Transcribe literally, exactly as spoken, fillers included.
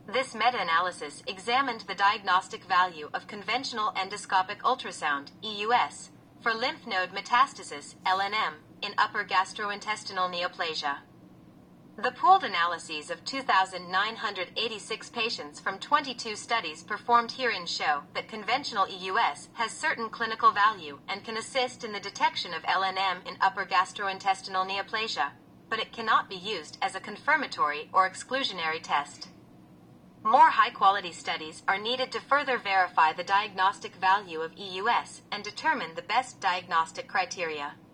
This meta-analysis examined the diagnostic value of conventional endoscopic ultrasound, E U S, for lymph node metastasis, L N M, in upper gastrointestinal neoplasia. The pooled analyses of two thousand nine hundred eighty-six patients from twenty-two studies performed herein show that conventional E U S has certain clinical value and can assist in the detection of L N M in upper gastrointestinal neoplasia, but it cannot be used as a confirmatory or exclusionary test. More high-quality studies are needed to further verify the diagnostic value of E U S and determine the best diagnostic criteria.